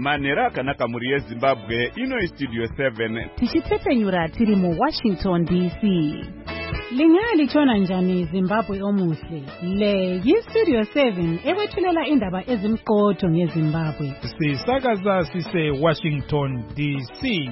Manera akanaka muri yeZimbabwe ino studio 7 tichitsepenyura tiri mu Washington DC. Lingalitshona njani Zimbabwe omuhle? Le yi-Studio 7 ekwethulela indaba ezimqotho ngeZimbabwe. Sisakaza sise Washington DC.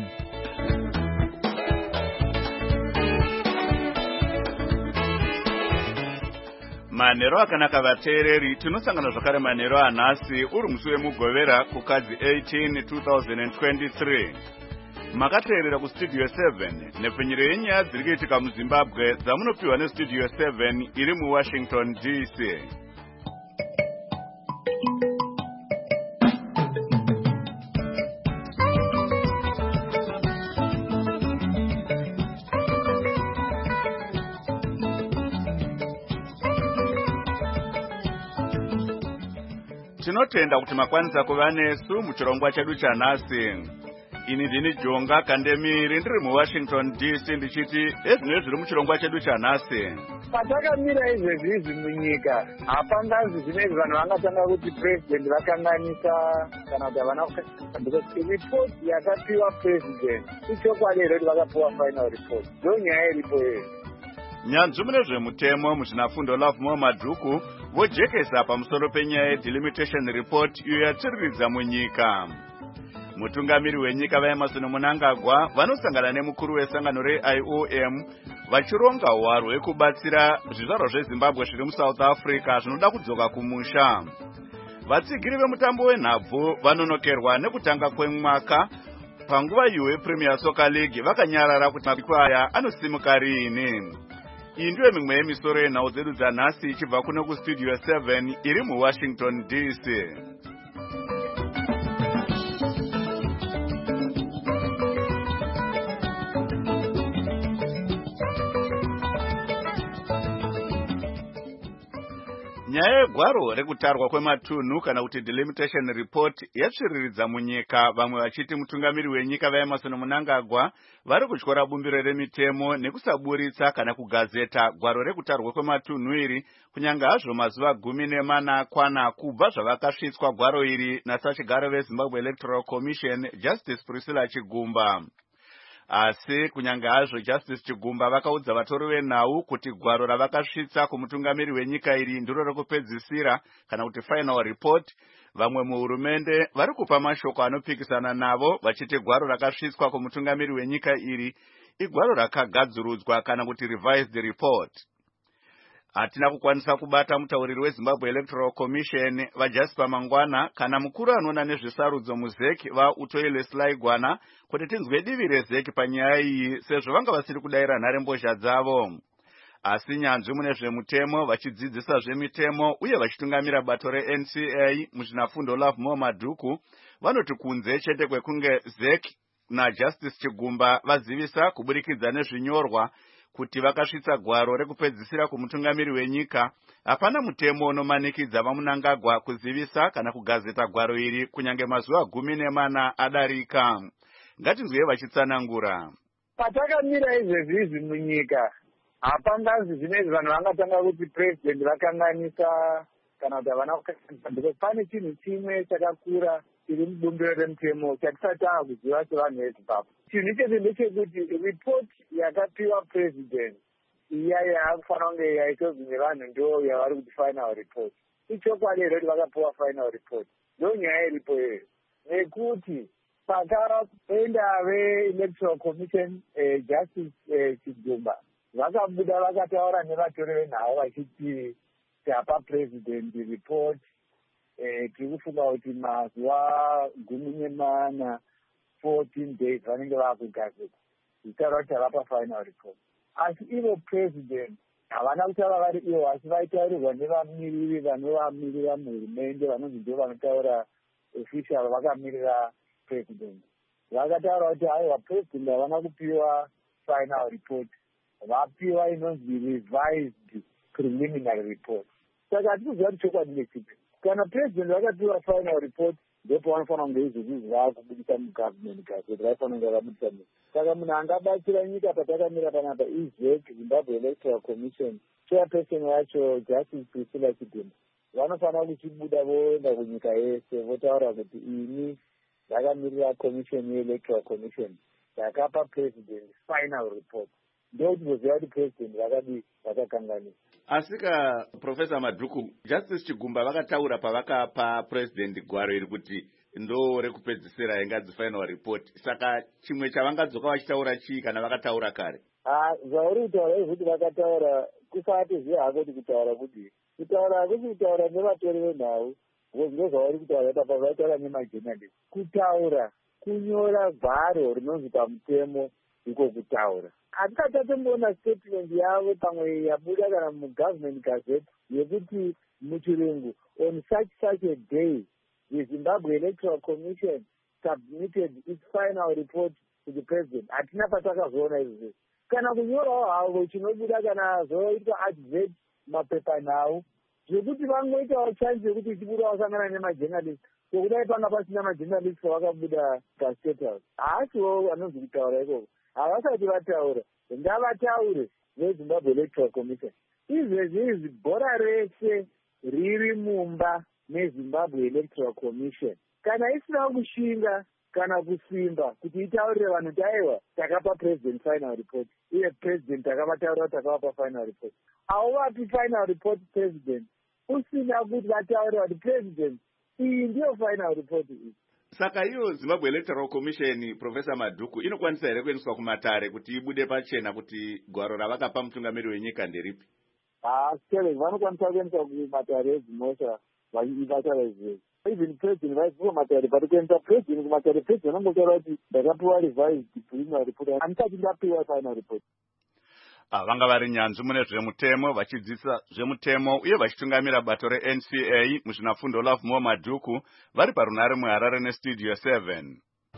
Manero akanaka vateereri tinosangana zvakare manero anhasi uri musi wemugovera kukadzi 18 2023. Makateerera kustudio 7 nepfenyero yenyaya dziri kuitika muZimbabwe dzamunopiwa nestudio 7 iri muWashington DC. Tinotenda kuti makwanisa kuva nesu muchirongwa chedu chanhasi. Ini ndini Jonga Kandemiri ndiri muWashington DC ndichiti ezvinenge zviri muchirongwa chedu chanhasi. Patakamira izvezvi munyika hapangazi zvinezvi vanhu vangatanga kuti president vakanganisa kana kuti havana because report yakapiwa president ichokwadi here kuti vakapiwa final report ndonyaya iripo iyo. Nyanzvi mune zvemutemo muzvinafundo Love Madhuku vojekesa pamusoro penyaya yedelimitation report iyo yatsiriridza munyika. Mutungamiri wenyika vaEmmerson Mnangagwa vanosangana nemukuru wesangano reIOM vachironga hwaro hwekubatsira zvizvarwa zveZimbabwe zviri muSouth Africa zvinoda kudzoka kumusha. Vatsigiri vemutambo wenhabvu vanonokerwa nekutanga kwemwaka panguva iyo yePremier Soccer League vakanyarara kuti mabiko aya anosimuka riini. Iyi ndiyo mimwe yemisoro yenhau dzedu dzanhasi ichibva kuno kustudio 7 iri muWashington DC. Nyaya yegwaro rekutarwa kwematunhu kana kuti delimitation report yatsviriridza munyika, vamwe vachiti mutungamiri wenyika vaEmmerson Mnangagwa vari kutyora bumbiro remitemo nekusaburitsa kana kugazeta gwaro rekutarwa kwematunhu iri kunyange hazvo mazuva 14 kwana kubva zvavakasvitswa gwaro iri nasachigaro veZimbabwe Electoral Commission Justice Priscilla Chigumba. Asi kunyange hazvo Justice Chigumba vakaudza vatori venhau kuti gwaro ravakasvitsa kumutungamiri wenyika iri ndiro rekupedzisira kana kuti final report. Vamwe muhurumende vari kupa mashoko anopikisana navo vachiti gwaro rakasvitswa kumutungamiri wenyika iri igwaro rakagadzirudzwa kana kuti revised report. Hatina kukwanisa kubata mutauriri weZimbabwe Electoral Commission vaJasper Mangwana kana mukuru anoona nezvesarudzo muZEC vaUtoile Selaigwana kuti tinzwe divi reZEC panyaya iyi sezvo vanga vasiri kudaira nharembozha dzavo. Asi nyanzvi mune zvemutemo vachidzidzisa zvemitemo uye vachitungamira bato reNCA muzvinafundo Love Madhuku vanoti kunze chete kwekunge ZEC naJustice Chigumba vazivisa kuburikidza nezvinyorwa kuti vakasvitsa gwaro rekupedzisira kumutungamiri wenyika, hapana mutemo unomanikidza vaMnangagwa kuzivisa kana kugazeta gwaro iri kunyange mazuva 14 adarika. Ngatinzwe vachitsanangura. Patakamira izvezvi munyika hapangazi zvinezvi vanhu vangatanga kuti president vakanganisa kana kuti havana kukanganisa because pane chinhu chimwe chakakura chiri mubumbiro remutemo chatisatanga kuziva sevanhu veZimbabwe. Chinhu ichocho ndechekuti report yakapiwa president iya yakufanira kunge yaitozi nevanhu ndo yavari kuti final report ichokwadi here kuti vakapiwa final report ndonyaya iripo iyoyo nekuti pakaenda veElectoral Commission Justice Chigumba vakabuda vakataura nevatori venhau vachiti tapa president report tiri kufunga kuti mazuva 14 days vanenge vakugazeta zitaura kuti havapa final report. Asi ivo president havana kutaura vari ivo asi vaitaurirwa nevamiriri vanovamirira muhurumende vanonzi ndo vanotaura official vakamirira president. Vakataura kuti aiwa president havana kupiwa final report, vapiwa inonzi revised preliminary report. Saka hatikuziva kuti chokwadi ndechipi. Kana president vakapiwa final report ndipo vanofanira kunge izvozvi vaakubudisa mugovernment gazette vaifanira kunge vabudisa mu. Saka munhu angabatsira nyika patakamira panapa iZEC Zimbabwe Electoral Commission chairperson yacho Justice Priscilla Chigumba vanofanira kuchibuda voenda kunyika yese votaura kuti ini rakamirira commission yeelectoral commission rakapa president final report ndokutoziva kuti president vakakanganisa. Asika Professor Madhuku, Justice Chigumba vakataura pavakapa president gwaro iri kuti ndo rekupedzisira ingadzi final report. Saka chimwe chavangadzoka vachitaura chii kana vakataura kare? Zvauri kutaura izvoti vakataura kusatoziva hako kuti kutaura kudii. Kutaura hakusi kutaura nevatori venhau, ndozvauri kutaura apa vataura nemajournalist. Kutaura kunyora bharo rinonzi pamutemo iko kutaura. Hatikatomboona statement yavo pamwe yabuda kana mugovernment gazette yekuti muchirungu on such a day the Zimbabwe Electoral Commission submitted its final report to the president. Hatina patakazoona izvi. Kana kunyorawo havo chinobuda kana zoitwa advert mapepa nhau zvekuti vangoitawo chance yekuti chibuda wasangana nemajournalist kokudai panga pasina majournalist vakabuda pastate house. Haasiwo vanonzi kutaura ikoko. Havasati vataura ngavataure vezimbabwe electoral commission. Izvezvi bhora rese riri mumba mezimbabwe electoral commission kana isina kushinga kana kusimba kuti itaurire vanhu taiwa takapa president final report uye president takavataurira kuti takavapa final report. Hauvapi final report president usina kuti vataurira kuti president iyi ndiyo final report iyi. Saka iyo Zimbabwe Electoral Commission, Professor Madhuku, inokwanisa here kuendeswa kumatare kuti ibude pachena kuti gwaro ravakapa mutungamiri wenyika nderipi? Steve, vanokwanisa kuendeswa kumatare ezimosha vachivataura izvezvi. Even president vaisiwa matare pari kuendesa president kumatare, president anongotaura kuti ndakapiwa revised preliminary report, handisati ndapiwa final report. Vanga vari nyanzvi mune zvemutemo vachidzidzisa zvemutemo uye vachitungamira bato reNCA muzvinafundo Love More Madhuku vari parunare muHarare neStudio 7.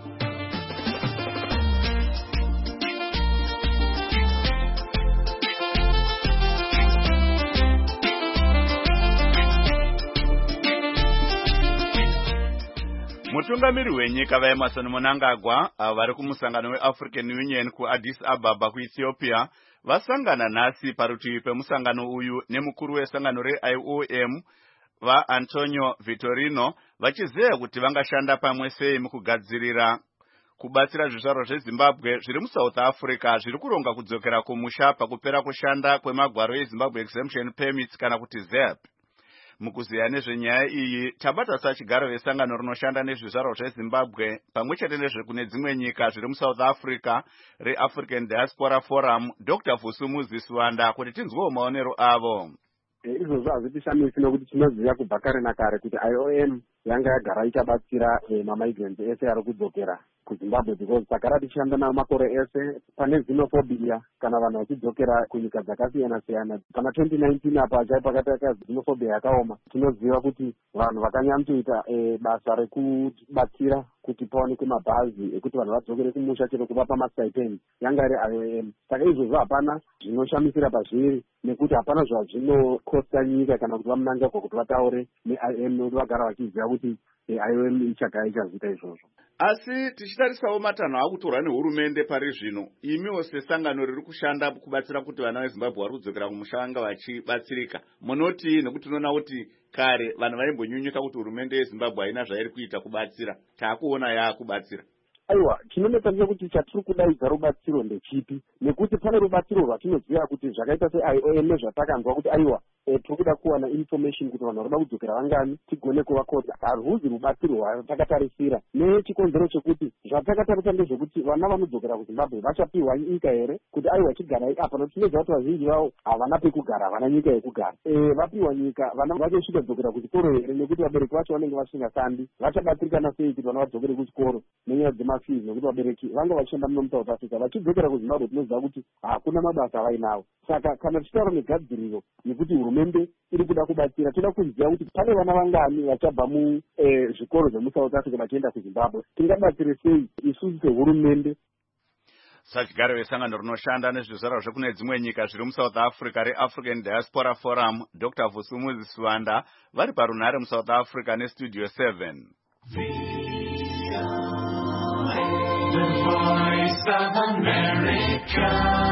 Mutungamiri wenyika vaEmmerson Mnangagwa vari kumusangano weAfrican Union kuAddis Ababa kuEthiopia vasangana nhasi parutivi pemusangano uyu nemukuru wesangano reIOM vaAntonio Vitorino vachizeya kuti vangashanda pamwe sei mukugadzirira kubatsira zvizvarwa zveZimbabwe zviri muSouth Africa zviri kuronga kudzokera kumusha pakupera kushanda kwemagwaro eZimbabwe Exemption Permits kana kuti ZEP. Mukuziya nezvenyaya iyi tabata sachigaro vesangano rinoshanda nezvizvarwa zveZimbabwe pamwechete nezvekune dzimwe nyika zviri muSouth Africa reAfrican Diaspora Forum Dr. Vusumuzi Swanda kuti tinzwewo maonero avo. Izvozvo hazvitishamisi nokuti tinoziva kubva kare nakare kuti IOM yanga yagara ichabatsira mamigrants ese ari kudzokera kuZimbabwe because takara tichishanda nawo makore ese pane xenophobia kana vanhu vachidzokera kunyika dzakasiyana siyana. Pana 2019 apa pakataka xenophobia yakaoma. Tinoziva kuti vanhu vakanyamtoita basa rekubatsira kuti paonekwe mabhazi ekuti vanhu vadzokere kumusha chero kuvapa mastipend yanga iri IOM. Saka izvozvo hapana zvinoshamisira pazviri nekuti hapana zvazvinokosta nyika kana kuti vaMnangagwa kuti vataure neIOM nokuti vagara vachiziva kuti IOM ichagara ichaziita izvozvo. Asi tichitarisawo matanho akutorwa nehurumende pari zvino, imiwo sesangano riri kushanda kubatsira kuti vana veZimbabwe vari kudzokera kumusha vanga vachibatsirika, munoti nekuti tinoona kuti kare vanhu vaimbonyunyuka kuti hurumende yeZimbabwe haina zvairi kuita kubatsira, taakuona yaakubatsira. Aiwa, chinonetsa ndechekuti chatiri kudaidza rubatsiro ndechipi, nekuti pane rubatsiro rwatinoziva kuti zvakaita seIOM nezvatakanzwa kuti aiwa tiri kuda kuwana information kuti vanhu varikuda kudzokera vangani tigone kuvakodza. Haruzi rubatsiro rwatakatarisira nechikonzero chekuti zvatakatarisa ndezvekuti vana vanodzokera kuZimbabwe vachapiwa nyika here kuti aiwa chigarai apa, nokuti tinoziva kuti vazhinji vavo havana pekugara, havana nyika yekugara. Vapiwa nyika vana vachosvika dzokera kuchikoro here nekuti vabereki vacho vanenge vasingashandi, vachabatsirikana sei kuti vana vadzokere kuchikoro nenyaya dzemafizi nekuti vabereki vanga vachishanda muno muSouth Africa vachidzokera kuZimbabwe tinoziva kuti hakuna mabasa avainawo. Saka kana tichitaura negadziriro yekuti hurumende iri kuda kubatsira, toda kuziva kuti pane vana vangani vachabva muzvikoro zvemuSouth Africa vachienda kuZimbabwe, tingabatsire sei isusu sehurumende. Sachigaro vesangano rinoshanda nezvizvarwa zvekune dzimwe nyika zviri muSouth Africa reAfrican Diaspora Forum Dr. Vusumuzi Swanda vari parunare muSouth Africa neStudio 7. The Voice of America.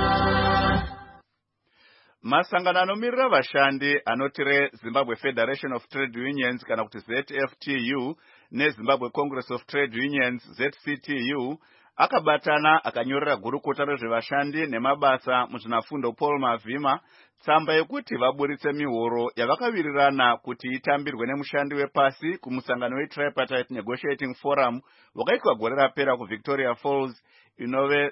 Masangano anomirira vashandi anoti reZimbabwe Federation of Trade Unions kana kuti ZFTU neZimbabwe Congress of Trade Unions ZCTU akabatana akanyorera gurukota rezvevashandi nemabasa muzvinafundo Paul Mavhima tsamba yekuti vaburitse mihoro yavakavirirana kuti itambirwe nemushandi wepasi kumusangano weTripartite Negotiating Forum wakaitwa gore rapera kuVictoria Falls inove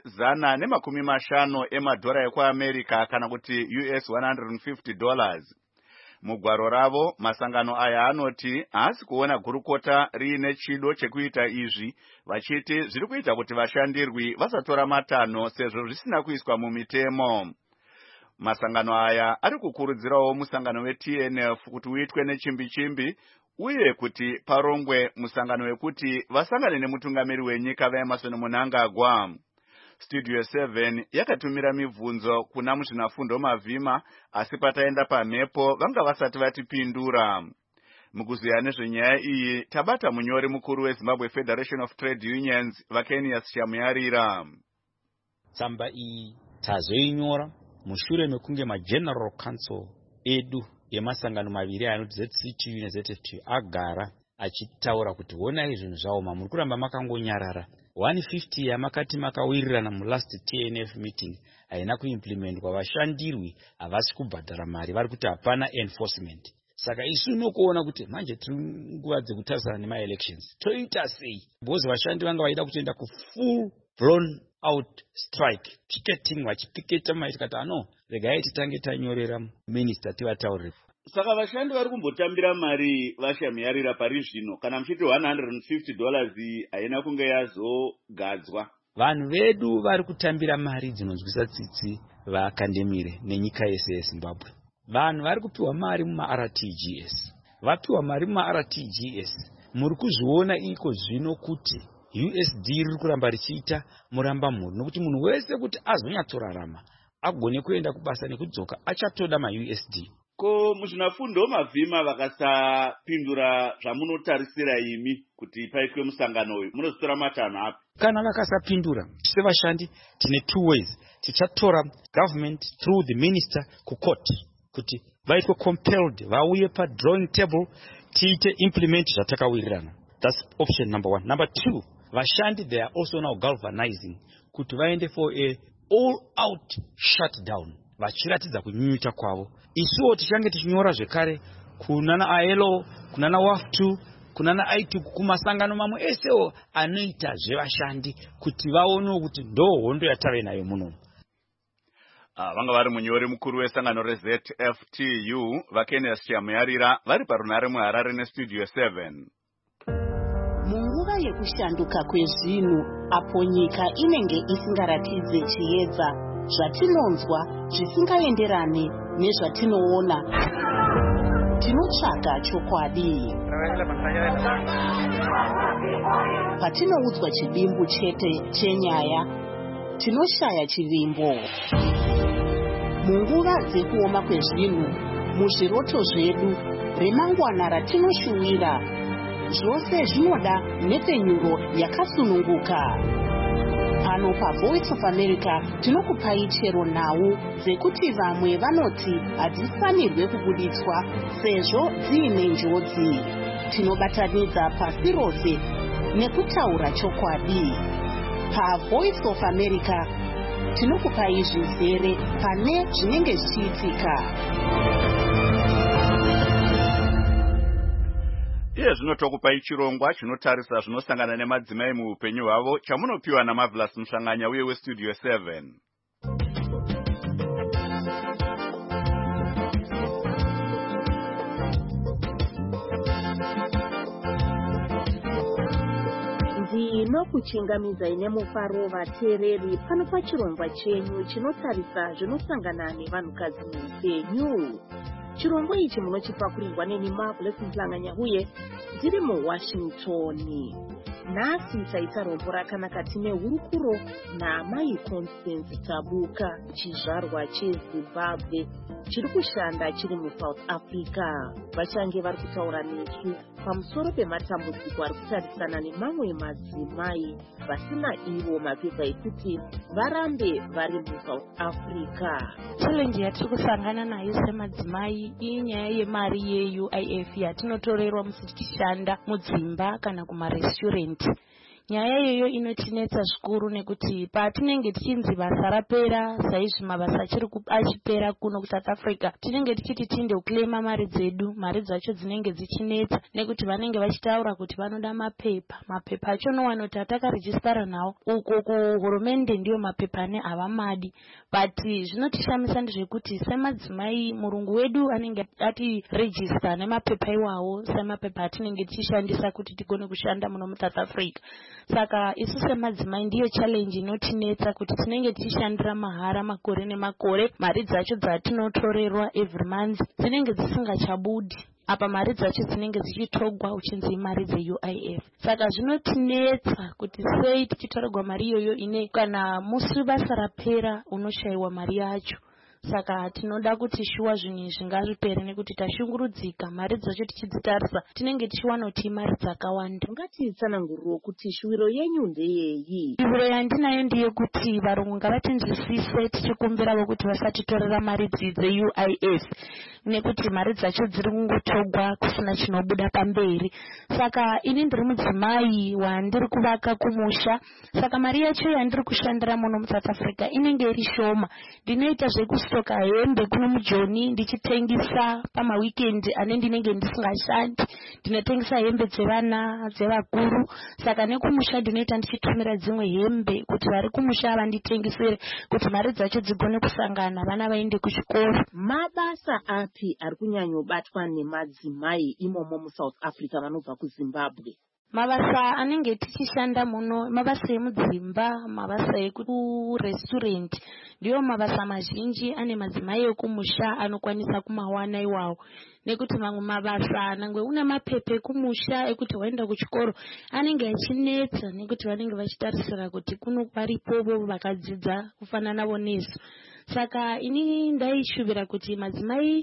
$150 emadhora ekuAmerica kana kuti US $150. Mugwaro ravo masangano aya anoti haasi kuona gurukota riine chido chekuita izvi, vachiti zviri kuita kuti vashandirwi vasatora matanho sezvo zvisina kuiswa mumitemo. Masangano aya ari kukurudzirawo musangano weTNF kuti uitwe nechimbi-chimbi uye kuti parongwe musangano wekuti vasangane nemutungamiri wenyika vaEmmerson Mnangagwa. Studio 7 yakatumira mibvunzo kuna muzvinafundo Mavhima asi pataenda pamhepo vanga vasati vatipindura. Mukuziya nezvenyaya iyi tabata munyori mukuru weZimbabwe Federation of Trade Unions Vakenius Shamuyarira. Tsamba iyi tazoinyora mushure mekunge maGeneral Council edu yemasangano maviri anoti ZCTU neZFTU agara achitaura kuti honai zvinhu zvaoma, muri kuramba makangonyarara. 150 yamakati makawirirana mulast TNF meeting haina kuimplementwa, vashandirwi havasi kubhadhara mari, vari kuti hapana enforcement. Saka isu nokuona kuti manje tiri nguva dzekutarisana nemaelections toita sei, because vashandi vanga vaida kutoenda kufull blown out strike, picketing vachipiketa maiti ano regai titange tanyorera minister tivataurire. Saka vashandi vari kumbotambira mari Vashamuyarira pari zvino kana muchiti $150 haina kunge yazogadzwa. Vanhu vedu vari kutambira mari dzinonzwisa tsitsi vakandemire nenyika yese yeZimbabwe. Vanhu vari kupiwa mari muma-RTGS. Vapiwa mari muma-RTGS. Muri kuzviona iko zvino kuti USD riri kuramba richiita muramba mhuri, nokuti munhu wese kuti azonyatsorarama agone kuenda kubasa nekudzoka achatoda ma-USD. Ko muzvinafundo Mavhima vakasapindura zvamunotarisira imi kuti paitwe musangano uyu, munozvitora matanho api? Kana vakasapindura, sevashandi tine two ways. Tichatora government through the minister kucourt kuti vaitwe compelled vauye padrawing table tiite implement zvatakawirirana. That's option number 1. Number 2, vashandi they are also now galvanizing kuti vaende for a all-out shutdown, vachiratidza kunyunyuta kwavo. Isuwo tichange tichinyora zvekare kunana ILO, kunana WAF2, kunana I2, kumasangano mamwe esewo anoita zvevashandi kuti vaonewo kuti ndo hondo yatave nayo muno. Vanga vari munyori mukuru wesangano reZFTU Vakenius Shamuyarira vari parunare muHarare neStudio 7. Munguva yekushanduka kwezvinhu apo nyika inenge isingaratidze chiedza, zvatinonzwa zvisingaenderane nezvatinoona, tinotsvaga chokwadi. Patinoudzwa chivimbo chete chenyaya, tinoshaya chivimbo. Munguva dzekuoma kwezvinhu, muzviroto zvedu, remangwana ratinoshuwira, zvose zvinoda nhepfenyuro yakasununguka. Pano paVoice of America tinokupai chero nhau dzekuti vamwe vanoti hadzifanirwe kubuditswa sezvo dziine njodzi. Tinobatanidza pasi rose nekutaura chokwadi. PaVoice of America tinokupai zvizere pane zvinenge zvichiitika. Iye zvinotokupai chirongwa chinotarisa zvinosangana nemadzimai muupenyu hwavo chamunopiwa naMarvelous Musanganya uye weStudio 7. Ndinokuchingamidzai nemufaro vateereri pano pachirongwa chenyu chinotarisa zvinosangana nevanhukadzi muupenyu. Chirongwa ichi munochipakurirwa neni Marvelous Musanganya uye ndiri muWashington. nhasi taita rombo rakanaka tine hurukuro naamai Constance Tabuka, chizvarwa cheZimbabwe chiri kushanda chiri muSouth Africa. Vachange vari kutaura nesu pamusoro pematambudziko ari kutarisana nemamwe madzimai vasina ivo mapepa ekuti varambe vari muSouth Africa. Challenge yatiri kusangana nayo semadzimai inyaya yemari yeUIF yatinotorerwa musi tichishanda mudzimba kana kumarestaurant. Nyaya iyoyo inotinetsa zvikuru nekuti patinenge tichinzi basa rapera, saizvi mabasa achipera kuno kuSouth Africa, tinenge tichiti tinde kuclaima mari dzedu, mari dzacho dzinenge dzichinetsa nekuti vanenge vachitaura kuti vanoda mapepa acho nowanoti atakarejistara nawo uko kuhurumende ndiyo mapepa ane avamadi. But zvinotishamisa ndezvekuti semadzimai murungu wedu anenge ati register nemapepa iwawo semapepa atinenge tichishandisa kuti tigone kushanda muno muSouth Africa. Saka isu semadzimai ndiyo challenge inotinetsa kuti tinenge tichishandira mahara makore nemakore, mari dzacho dzatinotorerwa every month dzinenge dzisingachabudi. Apa mari dzacho dzinenge dzichitogwa uchinzi mari dzeUIF. Saka zvinotinetsa kuti sei tichitorerwa mari iyoyo ine kana musi basa rapera unoshayiwa mari yacho. Saka tinoda kuti shuwa zvinhu zvingazvipere nekuti tashungurudzika, mari dzacho tichidzitarisa tinenge tichiwana kuti mari dzakawanda. Ngatitsanangurire kuti shuwiro yenyu ndeyeyi? Shuwiro yandinayo ndiyo kuti varungu ngavatinzwisise tichikumbirawo kuti vasatitorera mari dzeUIF nekuti mari dzacho dziri kungotogwa kusina chinobuda pamberi. Saka ini ndiri mudzimai wandiri kuvaka kumusha, saka mari yacho yandiri kushandira muno muSouth Africa inenge iri shoma. Ndinoita zvekustoka hembe kuno mujoni ndichitengisa pamaweekend ane ndinenge ndisingashandi, ndinotengisa hembe dzevana dzevakuru. Saka nekumusha ndinoita ndichitumira dzimwe hembe kuti vari kumusha vanditengesere kuti mari dzacho dzigone kusangana vana vaende kuchikoro. Mabasa api ari kunyanyobatwa nemadzimai imomo muSouth Africa vanobva kuZimbabwe? Mabasa anenge tichishanda muno mabasa emudzimba, mabasa ekurestaurant ndiyo mabasa mazhinji ane madzimai ekumusha anokwanisa kumawana iwawo. Nekuti mamwe mabasa nangwe una mapepa ekumusha ekuti waenda kuchikoro anenge achinetsa nekuti vanenge vachitarisira kuti kuno paripo vakadzidza kufanana navo nesu. Saka ini ndaishuvira kuti madzimai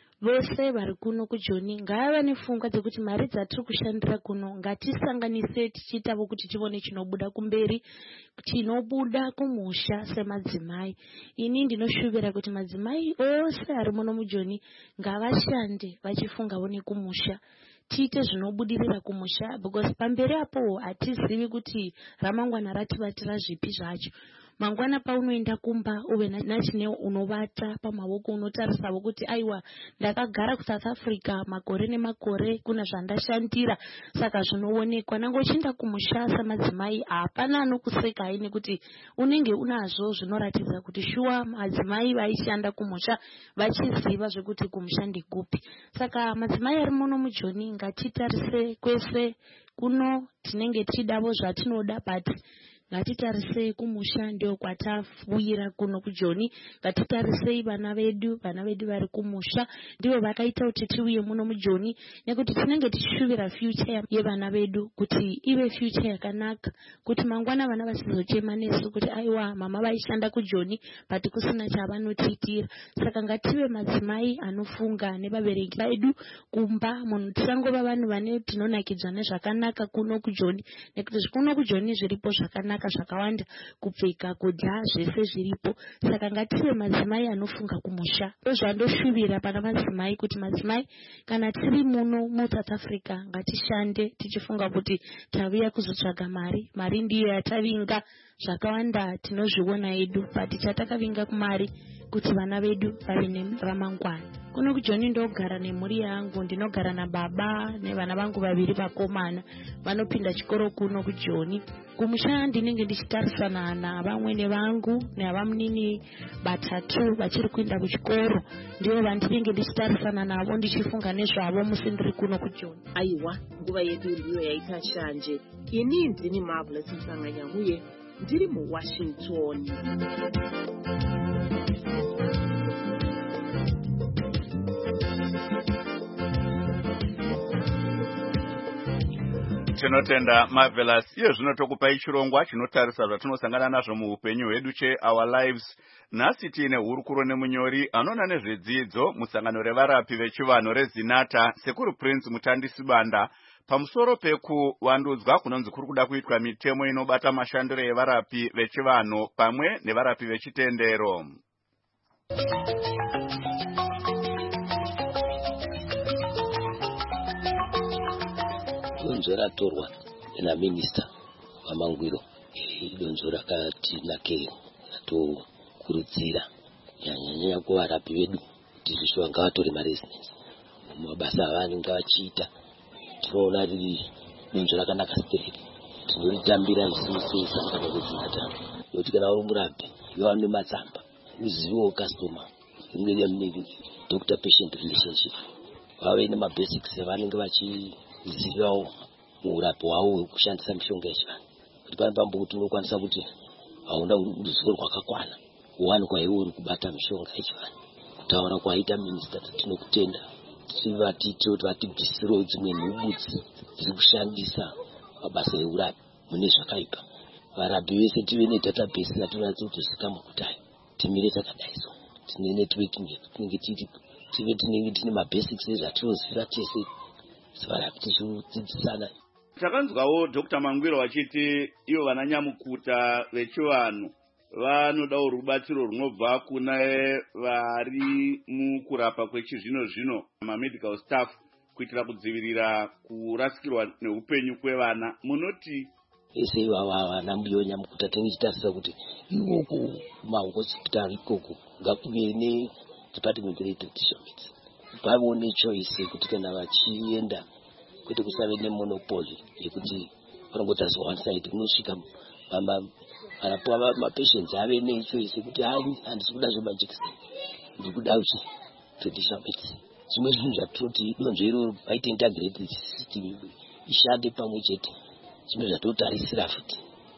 vose vari kuno kujoni ngava nepfungwa dzekuti mari dzatiri kushandira kuno ngatisanganise tichiitavo kuti tione chinobuda kumberi, chinobuda kumusha semadzimai. Ini ndinoshuvira kuti madzimai ose ari muno mujoni ngavashande vachifungawo nekumusha, tiite zvinobudirira kumusha, because pamberi apo hatizivi kuti ramangwana rativatira zvipi zvacho. Mangwana paunoenda kumba uve nachine unovata pamawoko, unotarisavo kuti aiwa ndakagara kuSouth Africa makore nemakore kuna zvandashandira. Saka zvinoonekwa nango uchinda kumusha samadzimai hapana anokuseka hai nekuti unenge unazvo zvinoratidza kuti shuwa madzimai vaishanda kumusha vachiziva zvekuti kumusha ndikupi. Saka madzimai ari muno mujoni ngatitarise kwese kuno tinenge tichidavo zvatinoda, but ngatitarisei kumusha ndio kwatafuyira kuno kujoni. Ngatitarisei vana vedu vari kumusha ndivo vakaita kuti tiuye muno mujoni, nekuti tinenge tichishuvira future yevana vedu kuti ive future yakanaka, kuti mangwana vana vasizochema nesu kuti aiwa mama vaishanda kujoni but kusina chavanotiitira. Saka ngative madzimai anofunga nevabereki vedu kumba, munhu tisangova vanhu vane tinonakidzwa nezvakanaka kuno kujoni, nekuti kuno kujoni zviripo zvakanaka zvakawanda, kupfeka, kudya, zvese zviripo. Saka ngative madzimai anofunga kumusha. Ndozvandoshuvira pana madzimai kuti madzimai kana tiri muno muSouth Africa ngatishande tichifunga kuti tavuya kuzotsvaga mari ndiyo yatavinga. Zvakawanda tinozviona edu, but chatakavinga kumari kuti vana vedu vave neramangwana. Kuno kujoni ndogara nemhuri yangu, ndinogara nababa nevana vangu vaviri vakomana vanopinda chikoro kuno kujoni. Kumusha ndinenge ndichitarisana navamwene vangu nevamunini batatu vachiri kuenda kuchikoro, ndivo vandinenge ndichitarisana navo ndichifunga nezvavo musi ndiri kuno kujoni. Aiwa, nguva yedu ndiyo yaita shanje. Ini ndini Marvelous Msanganyahuye, ndiri muWashington. Tinotenda Marvelous. Iyo zvinotokupa chirongwa chinotarisa zvatinosangana nazvo muupenyu hwedu Our Lives. Nhasi tiine hurukuro nemunyori anoona nezvedzidzo musangano revarapi vechivanhu reZinata Sekuru Prince Mutandisi Banda pamusoro pekuvandudzwa kunonzi kuri kuda kuitwa mitemo inobata mashandiro evarapi vechivanhu pamwe nevarapi vechitendero. Donzo ratorwa na minister Mangwiro, donzo rakati nakei atokurudzira nyanya kuvarapi vedu kuti zvishwa ngavatore maresidence mabasa avanenge vachiita. Tinoona riri donzo rakanaka straight, tinoritambira zvisisei sangano reZinata nokuti kana uri murapi iva nematsamba uzivewo customer imweni yamunenge doctor patient relationship vave nemabasics avanenge vachizivawo muurapi hwavo hwekushandisa mishonga yechivanhu. Kuti pane pambokuti unokwanisa kuti hauna ruzivo rwakakwana uwanikwa iwe uri kubata mishonga yechivanhu. Kutaura kwaita minista tinokutenda tivatitiro kuti vatibvisirewo dzimwe nhubutsi dziri kushandisa mabasa eurapi mune zvakaipa. Varapi vese tive nedatabase yatinatse kutozikamwa kuti hai timire takadaiso tine networking tinenge tine mabasics ezvatinoziva tese sevarapi tichidzidzisana. Takanzwawo Dr. Mangwiro vachiti ivo vananyamukuta vechivanhu vanodawo rubatsiro runobva kuna vari mukurapa kwechizvino zvino medical staff kuitira kudzivirira kurasikirwa neupenyu kwevana. Munoti ese ivava vana mbuyo nyamukuta tichitarisa kuti ikoko mahospitari ikoko ngakuve nedepartment renutrition vavewo nechoice kuti kana vachienda kwete kusave nemonopoly yekuti vanongotariswa one side unosvika mapatients ave nechoice kuti handisi kuda zvemajekiseni ndikuda kuti traditional medicine. Zvimwe zvinhu zvatinoti donzo iro vaite integrated system ishande pamwe chete. Zvimwe zvatotarisira futi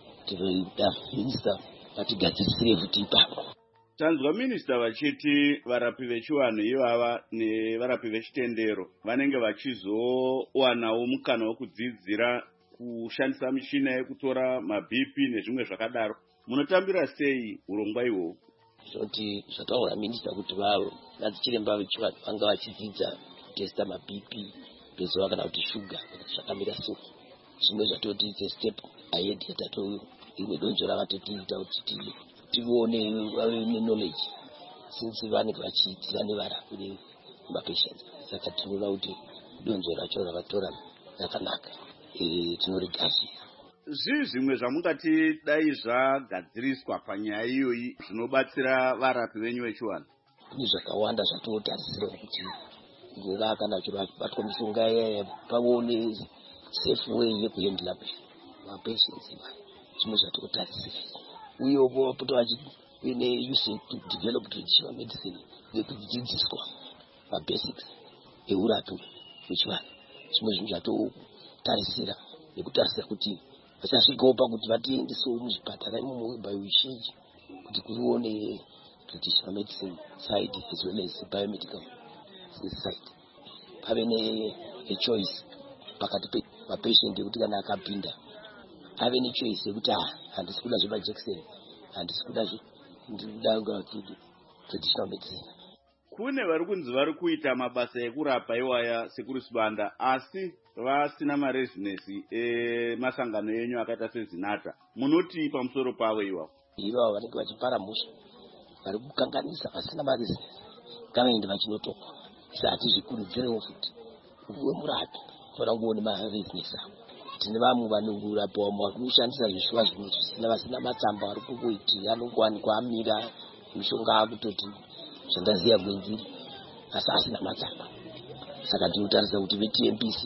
tinoda minista vatigadzirisire futi ipapo. Tanzwa minista vachiti varapi vechivanhu ivava nevarapi vechitendero vanenge vachizowanawo mukana wekudzidzira kushandisa michina yekutora maBP nezvimwe zvakadaro. Munotambira sei urongwa ihwohwo? Zvoti zvataura minista kuti vadziremba vechivanhu vanga vachidzidza kutesta maBP ndoziva kana kuti shuga zvakamira so. Zvimwe zvatoti step ahead yatato imwe donzo ravatotiita kuti tione vave knowledge since vanenge vachiitira nevarapi vemapatients. Saka tinoona kuti donzo racho ravatora rakanaka tinoregashira. Zvimwe zvamungati dai zvagadziriswa panyaya iyoyi zvinobatsira varapi venyu vechivanhu? Kune zvakawanda zvatotarisira kuti nguva kana chibatwa mishonga yaya pavone safe way yekuhandla mapatients. Zvimwe zvatotarisira uyewo vapoto vachiine use to develop traditional medicine nekudzidziswa mabasics eurapi hwechivanhu. Zvimwe zvinhu zvatotarisira nekutarisira kuti vasasvikawo pakuti vatiendesewo muzvipatara imomo biozhinji kuti kuriwo traditional medicine side as well as biomedical side. Pave nechoice pakati pemapatient yekuti kana akapinda ave nechoice yekuti handisi kuda zvemajekiseni handisi kuda ndikuda traditional medicine. Kune vari kunzi vari kuita mabasa ekurapa iwaya Sekuru Banda asi vasina maresidence emasangano enyu akaita seZinata. Munoti pamusoro pavo ivavo? Ivavo vanenge vachipara musha vari kukanganisa vasina maresidence ngavaende vachinotokwa. Saka hatizvikurudzirewo futi uwe murapi toda kuone maresidence avo. Tine vamwe vanongurapa vari kushandisa zvishwa zvimwe zvisina vasina matsamba vari kungoiti anongowanikwa amira mishonga akutoti zvandaziya gwenziri asi asina matsamba. Saka tinotarisa kuti veTMPC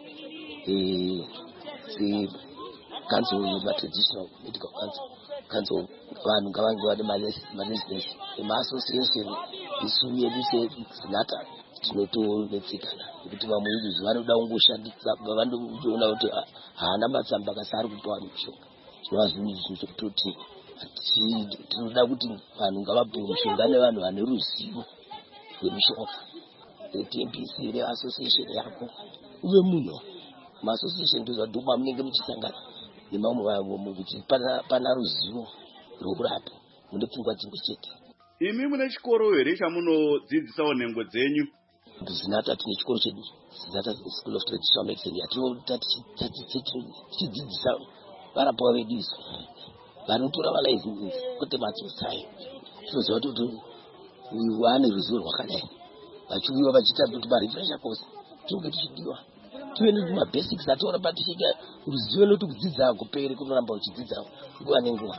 secouncil yematraditional medical council vanhu ngavange vane maresidence emaassociation isu yedu seZinata tinotonetsekana nekuti vamwe izvi vanoda kungoshandisa vandoona kuti haana matsamba kasi ari kupa vanhu mishonga. Zvinova zvinhu zvekutoti tinoda kuti vanhu ngavapiwe mishonga nevanhu vane ruzivo rwemishonga. TMPC reassociation yako uve munhu maasociation ndozvadhuma munenge muchisangana nemamwe vavo kuti pana ruzivo rwokurapa mune pfungwa dzimwe chete. Imi mune chikoro here chamunodzidzisawo nhengo dzenyu? Zinata tine chikoro chedu Zinata School of Traditional Medicine yatinodzidzisa varapwa vedu isu vanotora valaizinzi kuti matsosai tinoziva kuti uyu ane ruzivo rwakadai vachiuyiwa vachiita kuti marefresha course tinenge tichidiwa tive nemabasics ationa patisvika ruzivo loti kudzidza hakuperi kunoramba uchidzidza nguva nenguva.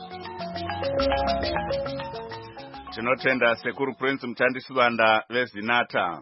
Tinotenda Sekuru Prince Mutandisivanda veZinata.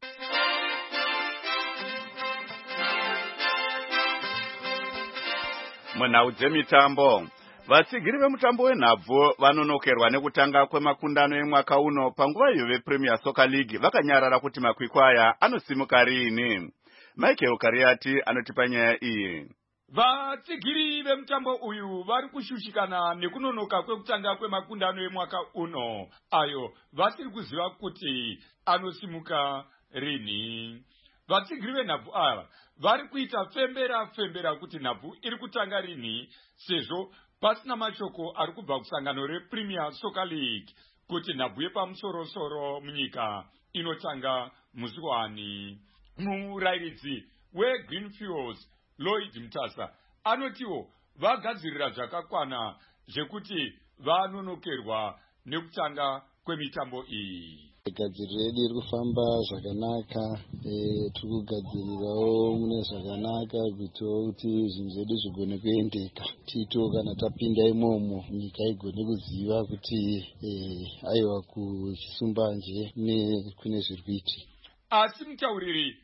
Munhau dzemitambo, vatsigiri vemutambo wenhabvu vanonokerwa nekutanga kwemakundano emwaka uno panguva iyo vePremier Soccer League vakanyarara kuti makwikwi aya anosimuka riini. Michael Kariati anotipa nyaya iyi. Vatsigiri vemutambo uyu vari kushushikana nekunonoka kwekutanga kwemakundano emwaka uno ayo vasiri kuziva kuti anosimuka rini. Vatsigiri venhabvu ava vari kuita fembera kuti nhabvu iri kutanga rini sezvo pasina mashoko ari kubva kusangano rePremier Soccer League kuti nhabvu yepamusoro-soro munyika inotanga musi wani. Murairidzi weGreenfields Lloyd Mtasa anotiwo vagadzirira zvakakwana zvekuti vanonokerwa nekutanga kwemitambo iyi. Gadziriro redu iri kufamba zvakanaka, tiri kugadzirirawo mune zvakanaka kuitirawo kuti zvinhu zvedu zvigone kuendeka. Tito kana tapinda imomo nyika igone kuziva kuti aiwa kuchisumbanje kune zviri kuitika. Asi mutauriri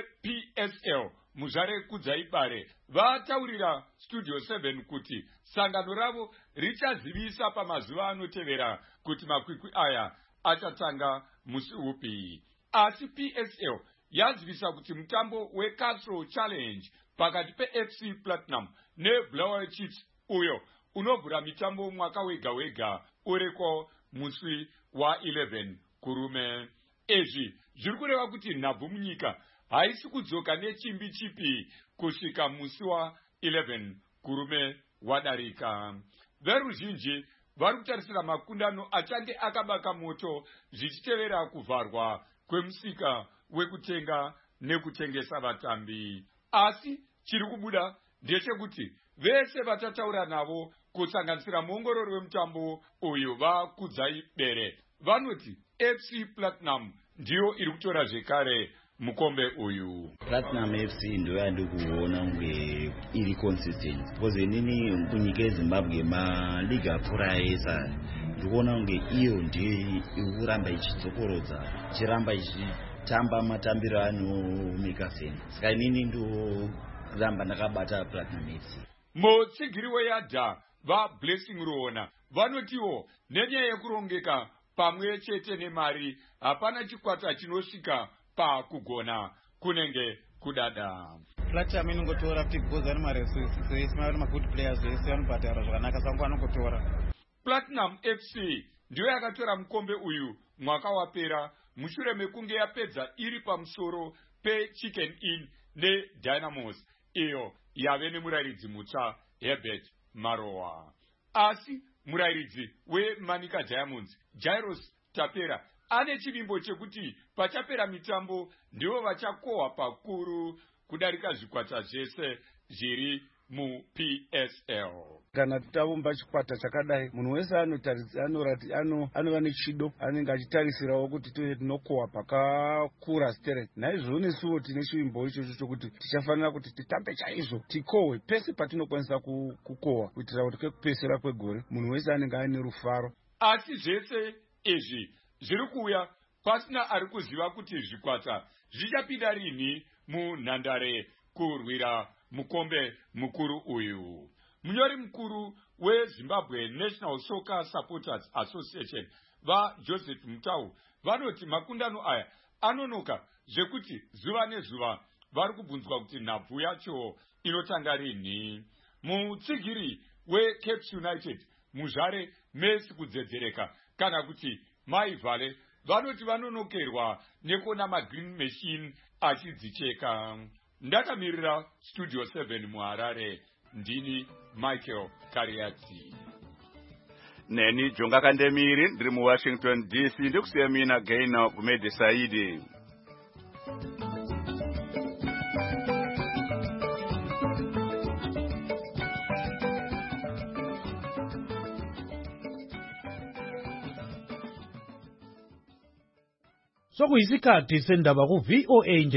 wePSL Muzvare Kudzaibare vataurira Studio 7 kuti sangano ravo richazivisa pamazuva anotevera kuti makwikwi aya achatanga musi upi. Asi PSL yazivisa kuti mutambo weCastro Challenge pakati peFC Platinum neBlower Chiefs uyo unovhura mitambo mwaka wega ureko musi wa11 kurume. Ezvi zviri kureva kuti nhabvu munyika haisi kudzoka nechimbi chipi kusvika musi wa11 kurume wadarika. Veruzhinji vari kutarisira makundano achange akabaka moto zvichitevera kuvharwa kwemusika wekutenga nekutengesa vatambi. Asi chiri kubuda ndechekuti vese vatataura navo kusanganisira muongorori wemutambo uyu vaKudzaibere vanoti FC Platinum ndiyo iri kutora zvekare mukombe uyu. Platinum FC ndio yandi kuona unge iri consistent because inini munyika yeZimbabwe maliga apuraisa ndikuona unge iyo ndiyo ikuramba ichidzokorodza chiramba ichitamba matambiro anomeka sense. Saka inini ndo ramba ndakabata Platinum FC. Mutsigiri weyadha vaBlessing Ruona vanotiwo nenyaya yekurongeka pamwe chete nemari hapana chikwata chinosvika pakugona kunenge kudada. Platinum inongotora kuti because vane maresources ese vane magood players ese vanobhadhara zvakanaka saka vanongotora. Platinum FC ndiyo yakatora mukombe uyu mwaka wapera mushure mekunge yapedza iri pamusoro peChicken Inn neDynamos iyo yave nemurairidzi mutsva Herbert Marowa. Asi murairidzi weManika Diamonds Jairus Tapera ane chivimbo chekuti pachapera mitambo ndivo vachakohwa pakuru kudarika zvikwata zvese zviri muPSL. Kana tavumba chikwata chakadai munhu wese anova nechido anenge achitarisirawo kuti tive tinokohwa pakakura straight. Naizvozvo nesuwo tine chivimbo ichocho chokuti tichafanira kuti titambe chaizvo tikohwe pese patinokwanisa kukohwa kuitira kuti kwekupesera kwegore munhu wese anenge aine rufaro. Asi zvese izvi zviri kuuya pasina ari kuziva kuti zvikwata zvichapinda rini munhandare kurwira mukombe mukuru uyu. Munyori mukuru weZimbabwe National Soccer Supporters Association vaJoseph Mutau vanoti makundano aya anonoka zvekuti zuva nezuva vari kubvunzwa kuti nhabvu yacho inotanga rini. Mutsigiri weCapes United Muzvare Messi Kudzedzereka kana kuti Maivhale vanoti vanonokerwa nekuona magreen machine achidzicheka. ndakamirira studio 7 muharare ndini Michael Kariatsi. Neni Jonga Kandemiri ndiri muWashington DC ndikusiya mina Gaina Kumede Saidi. Sokuyisikhathi sendaba ku VOA nje